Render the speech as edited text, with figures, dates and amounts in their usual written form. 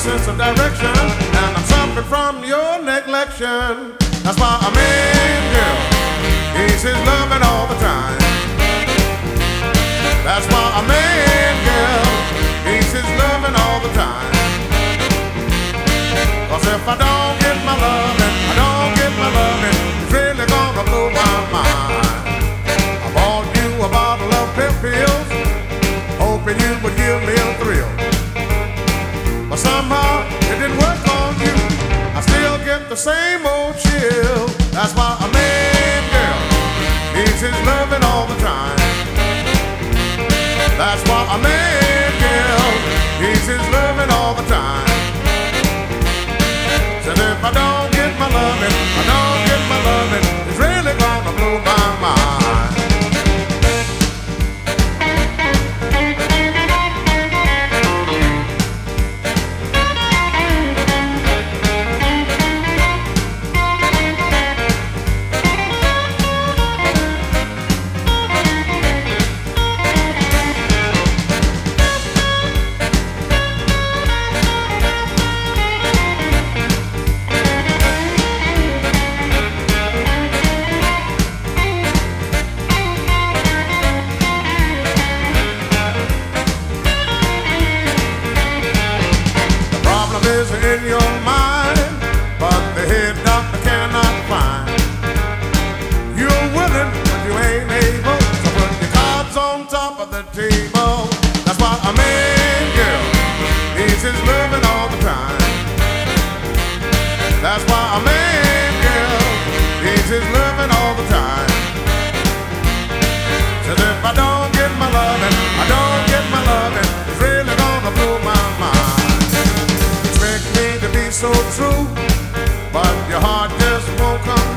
sense of direction, and I'm suffering from your neglection. That's why a man, girl, needs his loving all the time. That's why a man, girl, needs his loving all the time. 'Cause if I don't get my loving, I don't get my loving, it's really gonna blow my mind. I bought you a bottle of pep pills, hoping you would give me a thrill. But somehow it didn't work on you. I still get the same old chill. That's why a man, girl, needs his loving all the time. That's why a man, girl, needs his loving all the time. Said if I don't get my loving, I don't get my loving, it's really gonna blow my mind. Is in your mind, but the head doctor cannot find. You're willing, but you ain't able, so put your cards on top of the table. That's why a man, girl, needs his loving all the time. That's why a man, girl, needs his loving all the time. Says if I don't get my loving, I don't get my loving, it's really gonna blow my mind. So true, but your heart just won't come